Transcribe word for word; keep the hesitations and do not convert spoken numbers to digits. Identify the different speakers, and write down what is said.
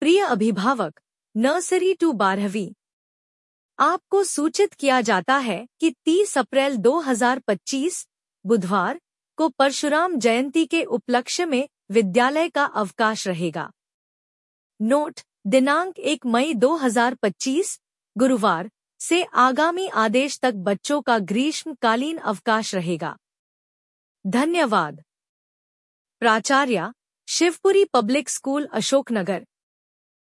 Speaker 1: प्रिय अभिभावक, nursery to बारहवीं, आपको सूचित किया जाता है कि तीस अप्रैल दो हज़ार पच्चीस बुधवार को परशुराम जयंती के उपलक्ष्य में विद्यालय का अवकाश रहेगा। नोट: दिनांक एक मई दो हज़ार पच्चीस गुरुवार से आगामी आदेश तक बच्चों का ग्रीष्मकालीन अवकाश रहेगा। धन्यवाद। प्राचार्य, शिवपुरी पब्लिक स्कूल, अशोकनगर।